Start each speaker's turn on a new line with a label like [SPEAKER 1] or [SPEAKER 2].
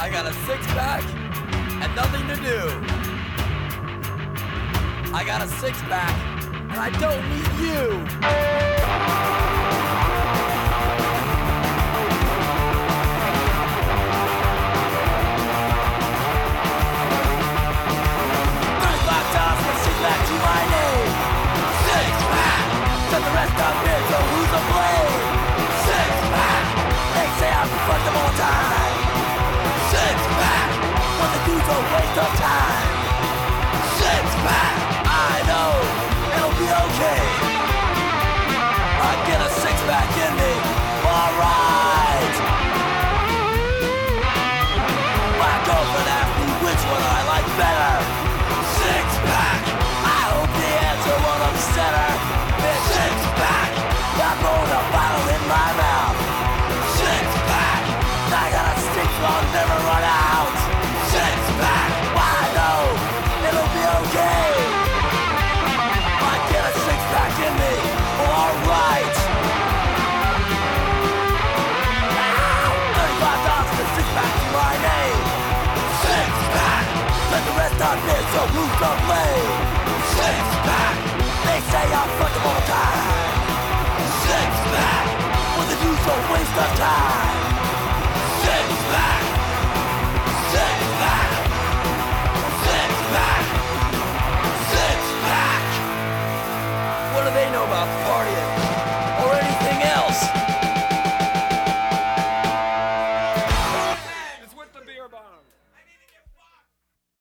[SPEAKER 1] I got a six-pack and nothing to do. I got a six-pack and I don't need you. The rest of it, so who's to blame? Six pack. They say I'm fucked them all the time. Six pack. What the dude's a waste of time. Six pack. I know it'll be okay. I get a six pack in me. Alright. My girlfriend asked me which one I like better. Six pack. I hope the answer won't upset her. Six pack, I'm rolling a bottle in my mouth. Six pack, I got a six, I'll never run out. Six pack, I know it'll be okay. I get a six pack in me, alright. $35 for six pack to my name. Six pack, let the rest on this, so who's to blame? Six pack. They say I'm fucked them all the time. Six pack, what the dude's a waste of time.